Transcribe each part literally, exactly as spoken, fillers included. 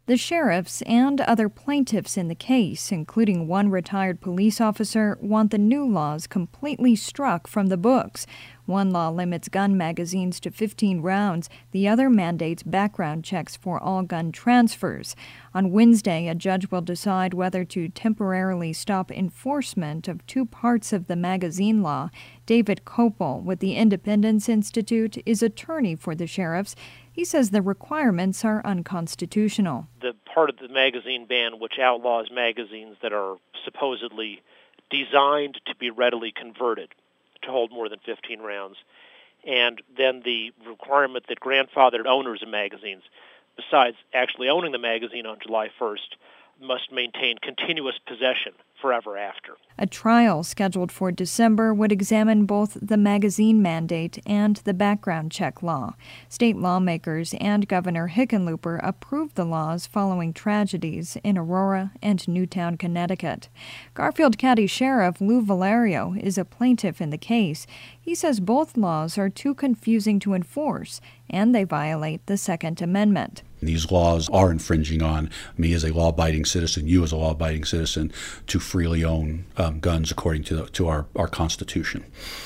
The sheriffs and other plaintiffs in the case, including one retired police officer, want the new laws completely struck from the books. One law limits gun magazines to fifteen rounds. The other mandates background checks for all gun transfers. On Wednesday, a judge will decide whether to temporarily stop enforcement of two parts of the magazine law. David Kopel with the Independence Institute is attorney for the sheriffs. He says the requirements are unconstitutional. The part of the magazine ban which outlaws magazines that are supposedly designed to be readily converted to hold more than fifteen rounds, and then the requirement that grandfathered owners of magazines, besides actually owning the magazine on July first, must maintain continuous possession forever after. A trial scheduled for December would examine both the magazine mandate and the background check law. State lawmakers and Governor Hickenlooper approved the laws following tragedies in Aurora and Newtown, Connecticut. Garfield County Sheriff Lou Valerio is a plaintiff in the case. He says both laws are too confusing to enforce, and they violate the Second Amendment. These laws are infringing on me as a law-abiding citizen, you as a law-abiding citizen, to freely own um, guns according to, the, to our, our Constitution.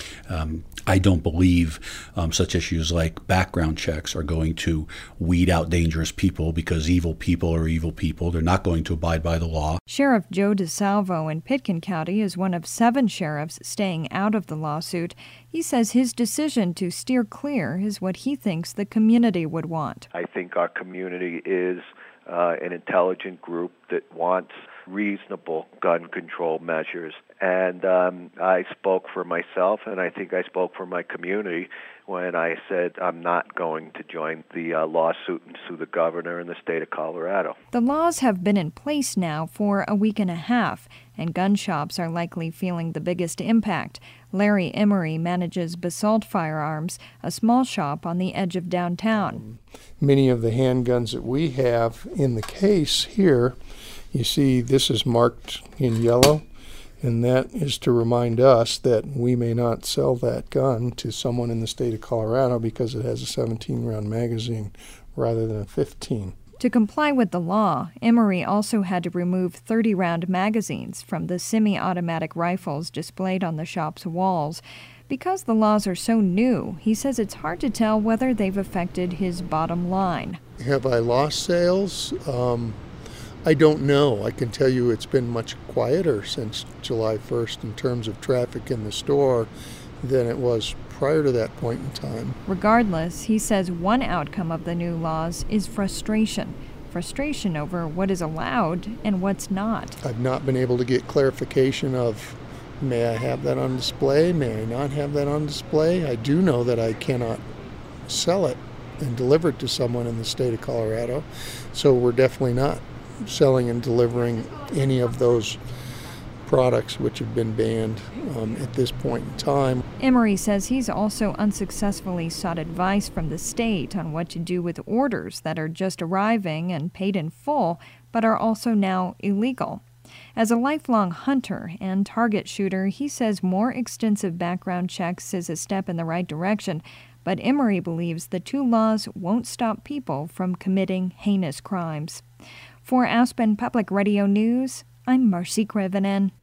Um, I don't believe um, such issues like background checks are going to weed out dangerous people, because evil people are evil people. They're not going to abide by the law. Sheriff Joe DeSalvo in Pitkin County is one of seven sheriffs staying out of the lawsuit. He says his decision to steer clear is what he thinks the community would want. I think our community is uh, an intelligent group that wants reasonable gun control measures. And um, I spoke for myself, and I think I spoke for my community when I said I'm not going to join the uh, lawsuit and sue the governor in the state of Colorado. The laws have been in place now for a week and a half, and gun shops are likely feeling the biggest impact. Larry Emery manages Basalt Firearms, a small shop on the edge of downtown. Um, many of the handguns that we have in the case here, you see this is marked in yellow, and that is to remind us that we may not sell that gun to someone in the state of Colorado because it has a seventeen round magazine rather than a fifteen. To comply with the law, Emery also had to remove thirty round magazines from the semi-automatic rifles displayed on the shop's walls. Because the laws are so new, he says it's hard to tell whether they've affected his bottom line. Have I lost sales? Um, I don't know. I can tell you it's been much quieter since July first in terms of traffic in the store than it was prior to that point in time. Regardless, he says one outcome of the new laws is frustration. Frustration over what is allowed and what's not. I've not been able to get clarification of, may I have that on display? May I not have that on display? I do know that I cannot sell it and deliver it to someone in the state of Colorado. So we're definitely not selling and delivering any of those products which have been banned um, at this point in time. Emery says he's also unsuccessfully sought advice from the state on what to do with orders that are just arriving and paid in full, but are also now illegal. As a lifelong hunter and target shooter, he says more extensive background checks is a step in the right direction, but Emery believes the two laws won't stop people from committing heinous crimes. For Aspen Public Radio News, I'm Marcy Krivonen.